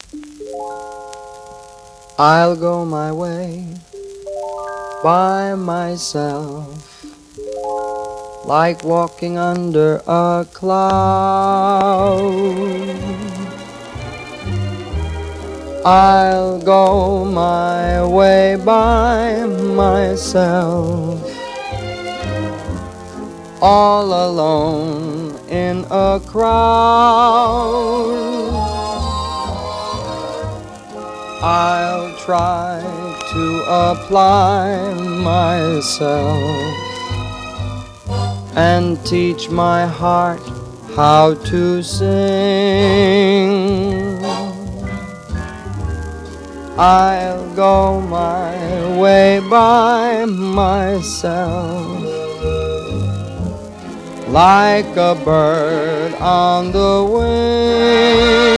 I'll go my way by myself, like walking under a cloud. I'll go my way by myself, all alone in a crowd. I'll try to apply myself and teach my heart how to sing. I'll go my way by myself, like a bird on the wing.